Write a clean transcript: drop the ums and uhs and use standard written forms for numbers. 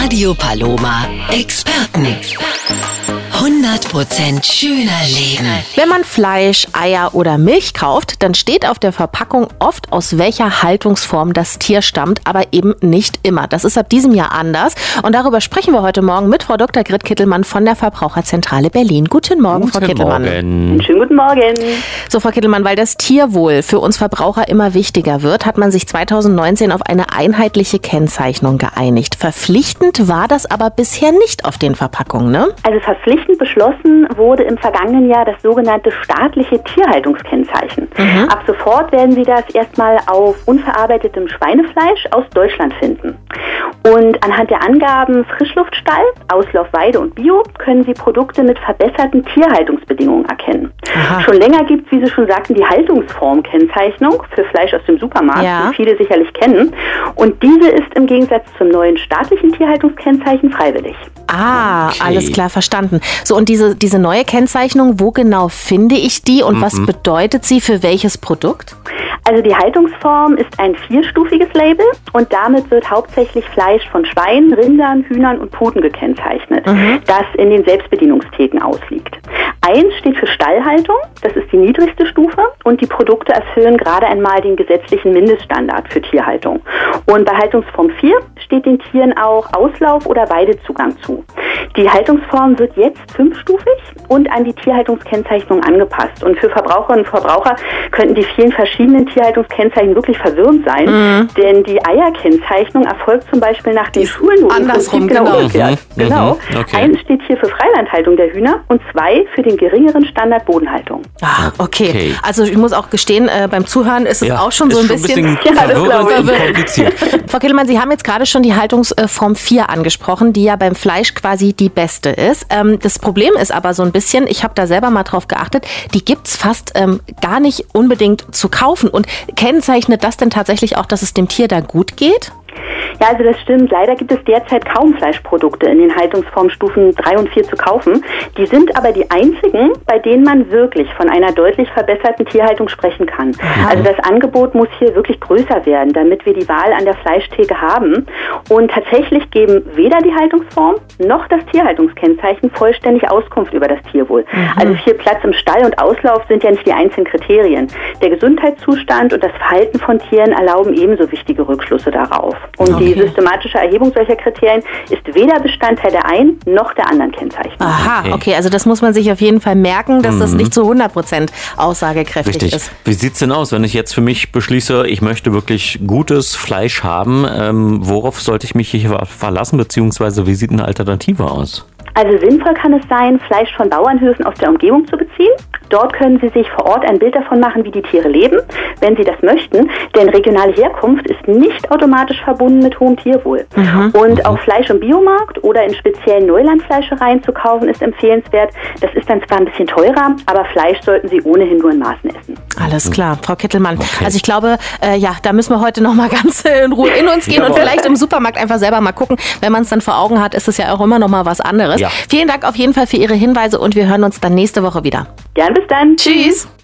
Radio Paloma Experten. 100% schöner Leben. Wenn man Fleisch, Eier oder Milch kauft, dann steht auf der Verpackung oft, aus welcher Haltungsform das Tier stammt, aber eben nicht immer. Das ist ab diesem Jahr anders. Und darüber sprechen wir heute Morgen mit Frau Dr. Grit Kittelmann von der Verbraucherzentrale Berlin. Guten Morgen, Frau Kittelmann. Morgen. Schönen guten Morgen. So, Frau Kittelmann, weil das Tierwohl für uns Verbraucher immer wichtiger wird, hat man sich 2019 auf eine einheitliche Kennzeichnung geeinigt. Verpflichtend war das aber bisher nicht auf den Verpackungen, ne? Also verpflichtend beschlossen wurde im vergangenen Jahr das sogenannte staatliche Tierhaltungskennzeichen. Ab sofort werden Sie das erstmal auf unverarbeitetem Schweinefleisch aus Deutschland finden. Und anhand der Angaben Frischluftstall, Auslauf, Weide und Bio können Sie Produkte mit verbesserten Tierhaltungsbedingungen erkennen. Aha. Schon länger gibt es, wie Sie schon sagten, die Haltungsformkennzeichnung für Fleisch aus dem Supermarkt, Ja. die viele sicherlich kennen. Und diese ist im Gegensatz zum neuen staatlichen Tierhaltungskennzeichen freiwillig. Ah, Okay. alles klar, verstanden. So, und diese neue Kennzeichnung, wo genau finde ich die und was bedeutet sie für welches Produkt? Also die Haltungsform ist ein 4-stufiges Label und damit wird hauptsächlich Fleisch von Schweinen, Rindern, Hühnern und Puten gekennzeichnet, das in den Selbstbedienungstheken ausliegt. 1 steht für Stallhaltung, das ist die niedrigste Stufe und die Produkte erfüllen gerade einmal den gesetzlichen Mindeststandard für Tierhaltung. Und bei Haltungsform 4 steht den Tieren auch Auslauf oder Weidezugang zu. Die Haltungsform wird jetzt 5-stufig und an die Tierhaltungskennzeichnung angepasst. Und für Verbraucherinnen und Verbraucher könnten die vielen verschiedenen Tierhaltungskennzeichen wirklich verwirrend sein, denn die Eierkennzeichnung erfolgt zum Beispiel nach den Schulen nur andersrum, im Prinzip genau umgekehrt. Genau. Okay. 1 steht hier für Freilandhaltung der Hühner und 2 für den geringeren Standard Bodenhaltung. Ah, okay. Okay. Also ich muss auch gestehen, beim Zuhören ist es auch schon so ein bisschen Ja, das verwirrend glaube und ich. kompliziert. Frau Kittelmann, Sie haben jetzt gerade schon die Haltungsform 4 angesprochen, die ja beim Fleisch quasi die beste ist. Das Problem ist aber so ein bisschen, ich habe da selber mal drauf geachtet, die gibt's fast gar nicht unbedingt zu kaufen. Und kennzeichnet das denn tatsächlich auch, dass es dem Tier da gut geht? Ja, also das stimmt. Leider gibt es derzeit kaum Fleischprodukte in den Haltungsformstufen 3 und 4 zu kaufen. Die sind aber die einzigen, bei denen man wirklich von einer deutlich verbesserten Tierhaltung sprechen kann. Also das Angebot muss hier wirklich größer werden, damit wir die Wahl an der Fleischtheke haben. Und tatsächlich geben weder die Haltungsform noch das Tierhaltungskennzeichen vollständig Auskunft über das Tierwohl. Also viel Platz im Stall und Auslauf sind ja nicht die einzigen Kriterien. Der Gesundheitszustand und das Verhalten von Tieren erlauben ebenso wichtige Rückschlüsse darauf. Und die systematische Erhebung solcher Kriterien ist weder Bestandteil der einen noch der anderen Kennzeichnung. Aha, okay, also das muss man sich auf jeden Fall merken, dass das nicht zu 100% aussagekräftig Richtig. ist. Wie sieht's denn aus, wenn ich jetzt für mich beschließe, ich möchte wirklich gutes Fleisch haben? Worauf sollte ich mich hier verlassen, beziehungsweise wie sieht eine Alternative aus? Also sinnvoll kann es sein, Fleisch von Bauernhöfen aus der Umgebung zu beziehen. Dort können Sie sich vor Ort ein Bild davon machen, wie die Tiere leben, wenn Sie das möchten. Denn regionale Herkunft ist nicht automatisch verbunden mit hohem Tierwohl. Und auch Fleisch im Biomarkt oder in speziellen Neulandfleischereien zu kaufen, ist empfehlenswert. Das ist dann zwar ein bisschen teurer, aber Fleisch sollten Sie ohnehin nur in Maßen essen. Alles klar, Frau Kittelmann. Also ich glaube, da müssen wir heute noch mal ganz in Ruhe in uns gehen und vielleicht im Supermarkt einfach selber mal gucken. Wenn man es dann vor Augen hat, ist es ja auch immer noch mal was anderes. Ja. Vielen Dank auf jeden Fall für Ihre Hinweise und wir hören uns dann nächste Woche wieder. Gern, bis dann. Tschüss.